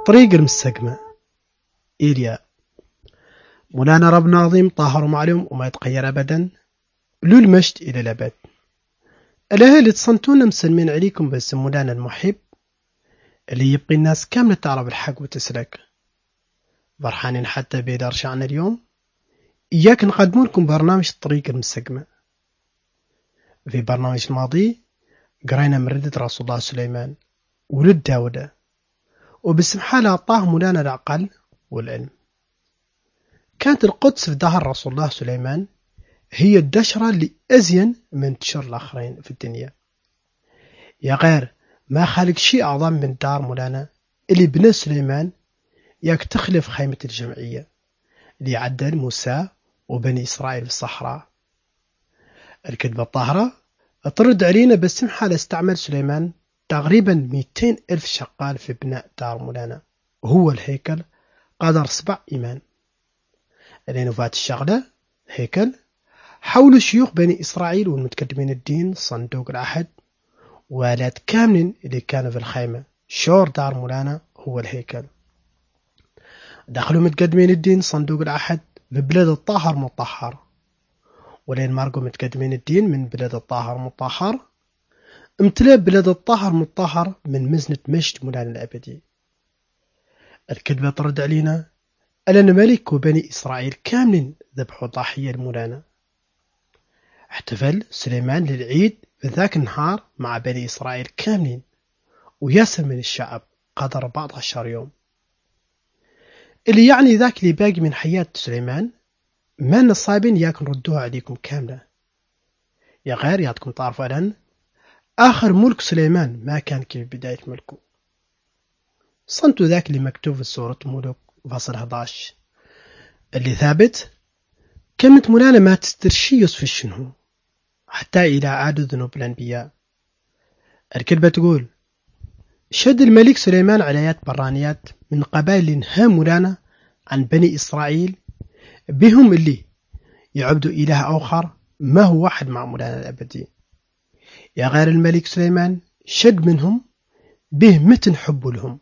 طريق المستقمة. إيليا مولانا ربنا عظيم طاهر ومعلوم وما يتغير أبدا، له المجد إلى الأبد. الأهل اللي تصنتونا مسلمين عليكم بس مولانا المحب اللي يبقي الناس كاملة تعرف الحق وتسلك. فرحانين حتى بيدار شعنا اليوم إياك نقدم لكم برنامج طريق المستقمة. في برنامج الماضي قرينا من ردة رسول الله سليمان ولد داود، وباسم حاله أعطاه مولانا العقل والعلم. كانت القدس في ظهر رسول الله سليمان هي الدشرة اللي أزين من تشر الآخرين في الدنيا. يا غير ما خالق شيء أعظم من دار مولانا اللي بنى سليمان، ياك تخلف خيمة الجمعية اللي عدل موسى وبني إسرائيل في الصحراء. الكذبة الطاهرة ترد علينا باسم حال استعمل سليمان تقريبا 200 ألف شغال في بناء دار مولانا، وهو الهيكل قدر 7 إيمان. لأنه فات الشغلة هيكل حولوا شيوخ بني إسرائيل والمتقدمين الدين صندوق العهد والات كاملين اللي كانوا في الخيمة. شور دار مولانا هو الهيكل. دخلوا متقدمين الدين صندوق العهد ببلاد الطاهر مطهر، ولين مارقوا متقدمين الدين من بلاد الطاهر مطهر امتلأ بلاد الطاهر مطهر من مزنة مجد مولانا الأبدي. الكذبة ترد علينا أن ملك وبني إسرائيل كاملين ذبحوا ضحية لمولانا. احتفل سليمان للعيد في ذاك النهار مع بني إسرائيل كاملين وياسر من الشعب قدر 14 يوم، اللي يعني ذاك اللي باقي من حياة سليمان ما نصابين ياك نردوها عليكم كاملة. يا غير ياتكم تعرفوا لأن آخر ملك سليمان ما كان كيف بداية ملكه. صنتوا ذاك اللي مكتوب في سورة ملوك فصل 11 اللي ثابت كلمة مولانا ما تسترشي يصف شنو حتى إلى عاد ذنوب الأنبياء. الكلمة تقول شد الملك سليمان على آيات برانيات من قبائل انهى مولانا عن بني إسرائيل بهم اللي يعبدوا إله آخر ما هو واحد مع مولانا الأبدي. يا غير الملك سليمان شد منهم به متن حب لهم.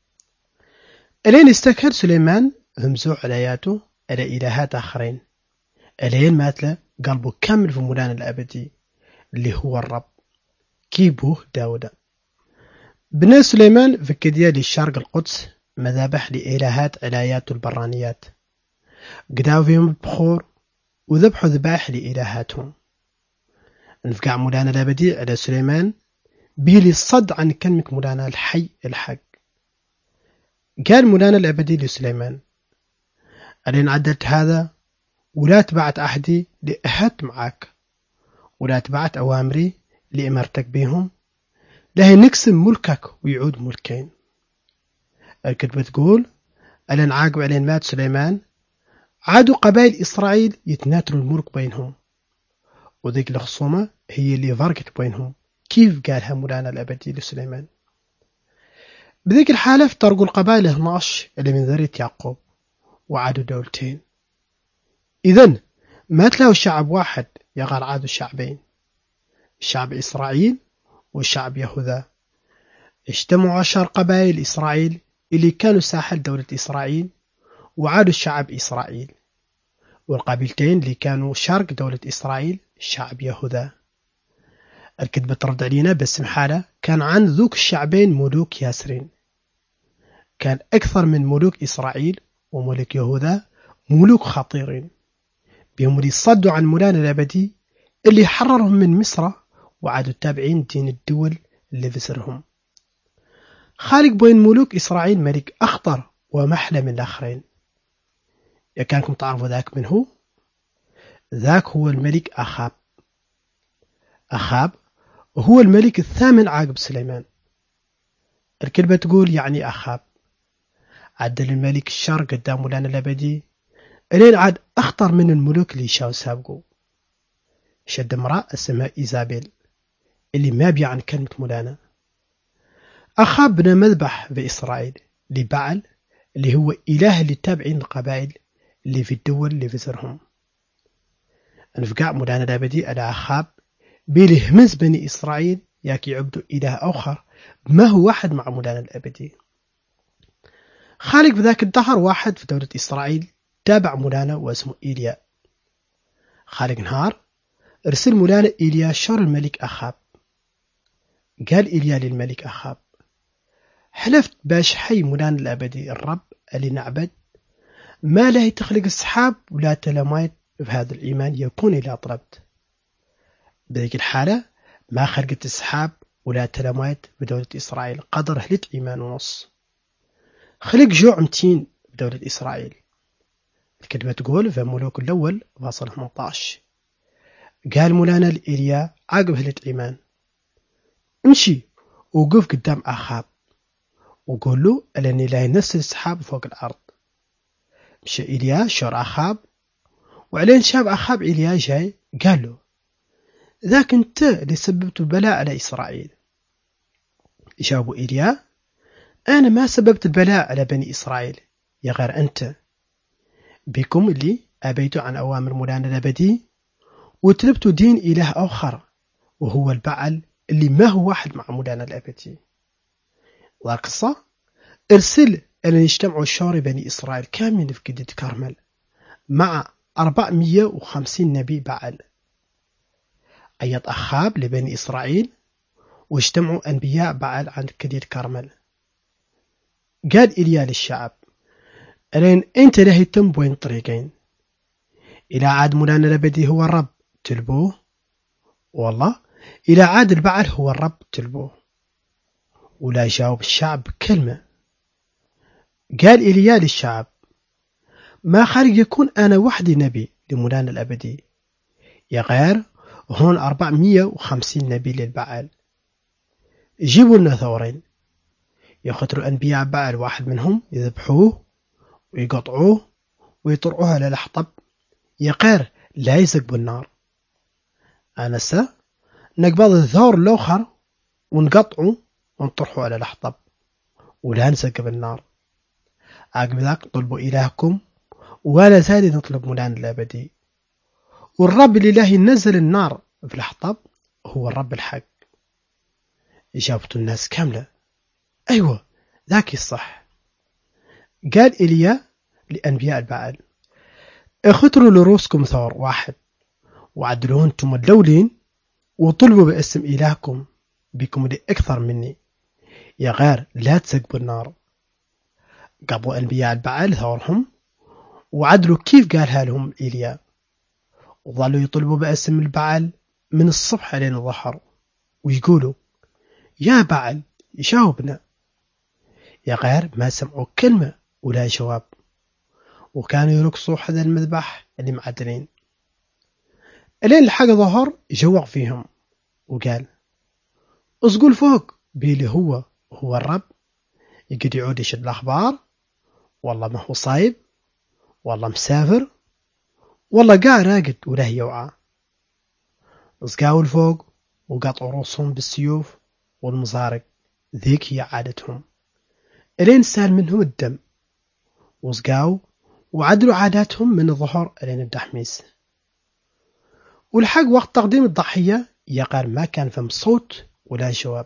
ألين استكهر سليمان همزوع على آياته على إلهات آخرين، ألين ماتله قلبه كامل في مولانا الأبدي اللي هو الرب كيبوه داود. بنى سليمان في كديال الشرق القدس مذابح لإلهات على آياته البرانيات، قداوا فيهم البخور وذبحوا ذبائح لإلهاتهم. انفقع مولانا الأبدي على سليمان بيلي الصد عن كلمة مولانا الحي الحق. قال مولانا الأبدي لسليمان ألين عدلت هذا ولا تبعت عهدي لأهت معك ولا تبعت أوامري لأمرتك بهم لهي نقسم ملكك ويعود ملكين. الكتبة تقول ألين عاقب علين مات سليمان عادوا قبائل إسرائيل يتناتروا الملك بينهم، وذيك الخصومة هي اللي فرقت بينهم كيف قالها مولانا الأبدي لسليمان. بذيك الحالة افترقوا القبائل 12 اللي من ذرية يعقوب وعادوا دولتين. إذن ما تلاقوا شعب واحد يغار عادوا شعبين، شعب إسرائيل وشعب يهوذا. اجتمعوا 10 قبائل إسرائيل اللي كانوا ساحل دولة إسرائيل وعادوا شعب إسرائيل، والقبيلتين اللي كانوا شرق دولة إسرائيل شعب يهوذا. الكتبة ترد علينا باسم حالة كان عن ذوك الشعبين ملوك ياسرين، كان أكثر من ملوك إسرائيل وملوك يهوذا ملوك خطيرين بهم اللي صدوا عن مولانا الأبدي اللي حررهم من مصر وعادوا تابعين دين الدول اللي بسرهم. خالق بين ملوك إسرائيل ملك أخطر ومحلى من الآخرين. يا كانكم تعرفوا ذاك من هو؟ ذاك هو الملك أخاب. أخاب هو الملك الثامن عقب سليمان. الكلمة تقول يعني أخاب عدل الملك الشر قدام مولانا الأبدي إلين عاد أخطر من الملوك اللي شاو سابقوا. شد امرأة اسمها إيزابيل اللي ما بيع عن كلمة مولانا. أخاب بنى مذبح في إسرائيل لبعل اللي هو إله اللي تابعين القبائل اللي في الدول اللي في سرهم. انفقع مولانا الأبدي على أخاب بيلي همز بني إسرائيل ياك يعبدوا إله آخر ما هو واحد مع مولانا الأبدي. خالق في ذاك الدهر واحد في دولة إسرائيل تابع مولانا واسمه إيليا. خالق نهار ارسل مولانا إيليا شر الملك أخاب. قال إيليا للملك أخاب: حلفت باش حي مولانا الأبدي الرب اللي نعبد ما لا تخلق السحاب ولا تلميت في هذا الإيمان يكون إلى طلبت. بذيك الحالة ما خلقت السحاب ولا تلميت بدولة إسرائيل قدر هلت إيمان ونص. خلق جوع متين بدولة إسرائيل. الكلمة تقول في ملوك الأول فاصل 18. قال مولانا لإيليا عقب هلت إيمان: امشي وقف قدام أخاب وقول له أنني لا ينزل السحاب فوق الأرض. مشى إيليا شور أخاب، وعلين شاب أخاب إيليا جاي قال له: ذاك أنت اللي سببت البلاء على إسرائيل. جاوب إيليا: أنا ما سببت البلاء على بني إسرائيل يا غير أنت، بكم اللي أبيتوا عن أوامر مولانا الأبدي وتلبتوا دين إله آخر وهو البعل اللي ما هو واحد مع مولانا الأبدي. والقصة ارسل أن يجتمعوا شوري بني إسرائيل كاملين في قدة كرمل مع 450 نبي بعل. أيض أخاب لبني إسرائيل واجتمعوا أنبياء بعل عند قدة كرمل. قال إيليا للشعب: ألين أنت لهيتم بين طريقين، إلى عاد مولانا الأبدي هو الرب تلبوه، والله إلى عاد البعل هو الرب تلبوه. ولا جاوب الشعب بكلمة. قال إيليا للشعب: ما خارج يكون أنا وحدي نبي لمولانا الأبدي يا غير هون 450 نبي للبعل. جيبوا لنا ثورين يخطروا أنبياء بعل، واحد منهم يذبحوه ويقطعوه ويطرعوه على الحطب يا غير لا يزق بالنار. أنا نقبض الثور الآخر ونقطعه ونطرحه على الحطب ولا نزق بالنار. عقب ذاك طلبوا إلهكم ولا زال نطلب مولانا الأبدي، والرب الإله ينزل النار في الحطب هو الرب الحق. إجابة الناس كاملة: أيوة ذاك الصح. قال إيليا لأنبياء البعل: اختروا لروسكم ثور واحد وعدلوه انتم الدولين وطلبوا باسم إلهكم بكم اللي أكثر مني يا غير لا تسقبوا النار. قبوا أنبياء البعل ثورهم وعدلوا كيف قالها لهم إيليا، وظلوا يطلبوا باسم البعل من الصبح لين الظهر ويقولوا: يا بعل يجاوبنا. يا غير ما سمعوا كلمة ولا جواب، وكانوا يرقصوا حدا المذبح اللي معدلين. الين الحق ظهر جوق فيهم وقال: اسقول فوق بيلي هو الرب. يقعد يعود يشد الأخبار، والله ما هو صايب، والله مسافر، والله قاع راقد ولا يوعى. اسقاوا الفوق وقطعوا رؤوسهم بالسيوف والمزارق، ذيك هي عادتهم. الين سال منهم الدم وسقاوا وعدلوا عاداتهم من الظهر الين الدحميس. والحق وقت تقديم الضحية يقال ما كان فهم صوت ولا جواب.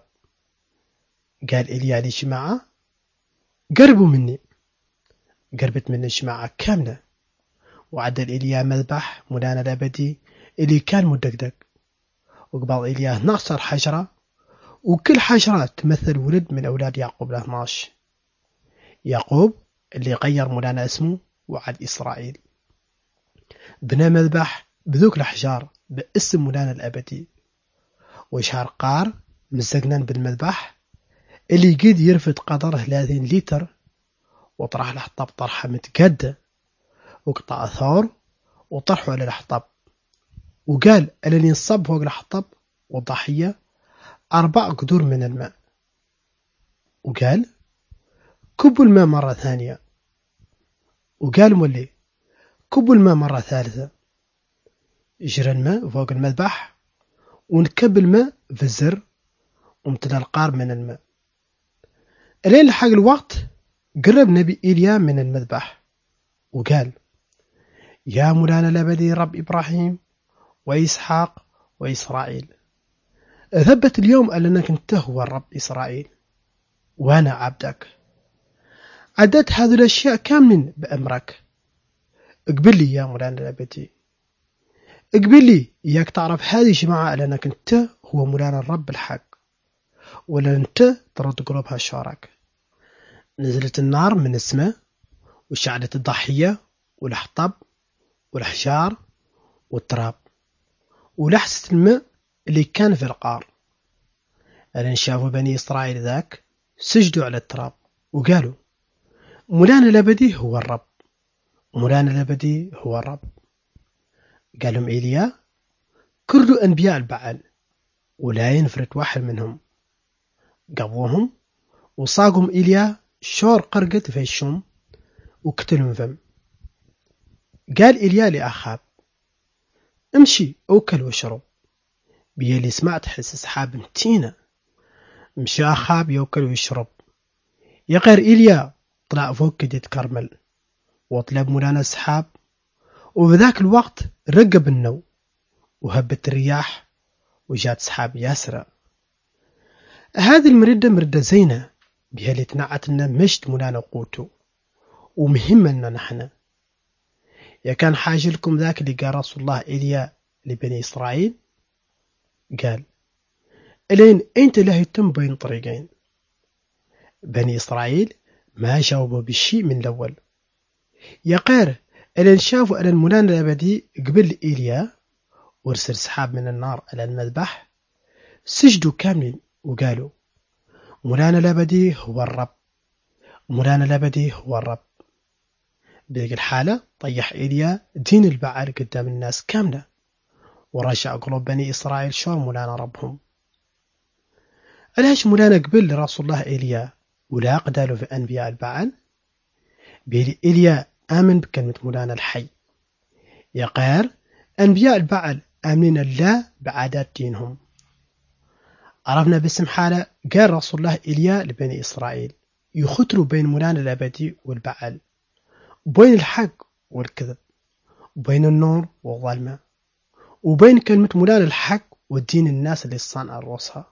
قال إيليا للجماعة: قربوا مني. قربت من الجماعة كاملة، وعدل إيليا مذبح مولانا الأبدي اللي كان مدقدق، وقبض إيليا 12 حجرة، وكل حجرة تمثل ولد من أولاد يعقوب 12. يعقوب اللي غير مولانا اسمه وعد إسرائيل. بنى مذبح بذوك الأحجار باسم مولانا الأبدي، وشهر قار مزقنان بالمذبح اللي قد يرفد قدره 30 لتر، وطرح الحطب طرحة متقدة، وقطع ثور وطرحه على الحطب، وقال أنني نصب فوق الحطب والضحية 4 قدور من الماء، وقال: كبوا الماء مرة ثانية، وقال مولي: كبوا الماء مرة ثالثة. جرى الماء فوق المذبح ونكب الماء في الزر وامتلأ القار من الماء. الين لحق الوقت قرب نبي إيليا من المذبح وقال: يا مولانا الأبدي رب إبراهيم وإسحاق وإسرائيل، ثبت اليوم أنك أنت هو الرب إسرائيل وأنا عبدك. عدت هذه الأشياء كامل بأمرك. اقبل لي يا مولانا الأبدي، اقبل لي إياك تعرف هذه جماعة لأنك أنت هو مولانا الرب الحق، ولا أنت ترد قلوبها شارك. نزلت النار من السماء وشعلت الضحية والحطب والحجار والتراب ولحسة الماء اللي كان في القار. ألين شافوا بني إسرائيل ذاك سجدوا على التراب وقالوا مولانا الأبدي هو الرب، مولانا الأبدي هو الرب. قال لهم إيليا كردوا أنبياء البعل ولا ينفرت واحد منهم. قبوهم وصاقهم إيليا شور قرقت في الشم وقتلهم فم. قال إيليا لأخاب امشي أوكل واشرب. بيلي سمعت حس سحاب متينة. مشي أخاب يوكل ويشرب. يغير إيليا طلع فوق كديت كرمل وطلب مولانا السحاب، وبذاك الوقت رقب النو وهبت الرياح وجات سحاب ياسرة. هذه المردة مردة زينة بها اللي تنعتنا مشت مولانا قوته ومهمة لنا نحن. يا كان حاجة لكم ذاك اللي قال رسول الله إيليا لبني إسرائيل، قال إلين أنت لا يتم بين طريقين. بني إسرائيل ما جاوبوا بالشيء من الأول. يا قير إلين شافوا أن المولانا الأبدي قبل إيليا وارسل سحاب من النار على المذبح، سجدوا كاملين وقالوا مولانا الأبدي هو الرب، مولانا الأبدي هو الرب. بهذه الحالة طيح إيليا دين البعل قدام الناس كاملة ورجع قلوب بني إسرائيل شور مولانا ربهم. علاش مولانا قبل لرسول الله إيليا ولا قدالوا في أنبياء البعل؟ بيلي إيليا آمن بكلمة مولانا الحي. يا قير أنبياء البعل آمنين الله بعادات دينهم. عرفنا باسم حالة قال رسول الله إيليا لبني إسرائيل يختروا بين مولانا الأبدي والبعل، بين الحق والكذب، بين النور والظلمة، وبين كلمة مولانا الحق والدين الناس اللي صانع الرؤوسها.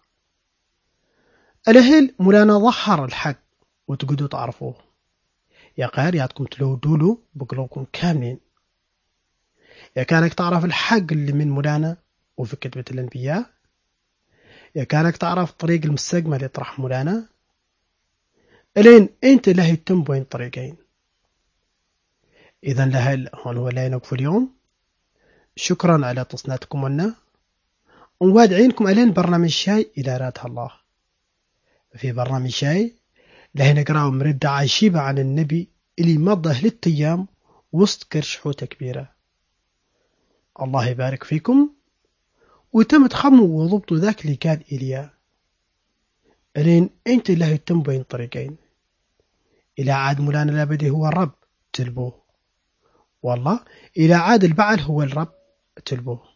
الأهل مولانا ظهر الحق وتقدروا تعرفوه. يا قير ياتكم تلودوا له بقلوبكم كاملين. يا كانك تعرف الحق اللي من مولانا وفي كتبة الأنبياء. يا كانك تعرف طريق المستقبل اللي يطرح مولانا. الين انت لا يتم بين طريقين. اذا لهل هون هو لا ينقف اليوم. شكرا على تصنيتكم لنا، ووادعينكم الين برنامج شاي الى راتها الله. في برنامج شاي له نقرأ مرد عجيبة عن النبي اللي مضى 3 أيام وسط كرش حوتة كبيرة. الله يبارك فيكم، وتم تخموا وضبطوا ذاك اللي قال إيليا. الين انت له يتم بين طريقين. إلى عاد مولانا الأبدي هو الرب تلبوه، والله إلى عاد البعل هو الرب تلبوه.